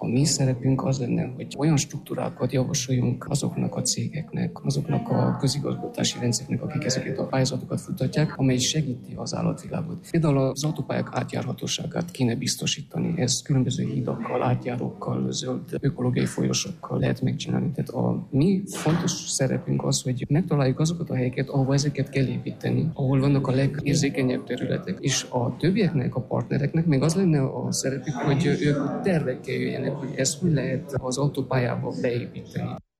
mi szerepünk az lenne, hogy olyan struktúrákat javasoljunk azoknak a cégeknek, azoknak a közigazgatási rendszereknek, akik ezeket a pályázatokat futtatják, amely segíti az állatvilágot. Például az autópályák átjárhatóságát kéne biztosítani. Ez különböző hídakkal, átjárókkal, zöld ökológiai folyosokkal lehet megcsinálni. Tehát a mi fontos szerepünk az, hogy megtaláljuk azokat a helyeket, ahol ezeket kell építeni, ahol vannak a legérzékenyebb területek, és a többieknek, a partnereknek még az lenne a szerepük, hogy ők tervekkel jöjjenek, hogy ezt hogy lehet az autópályába beépíteni.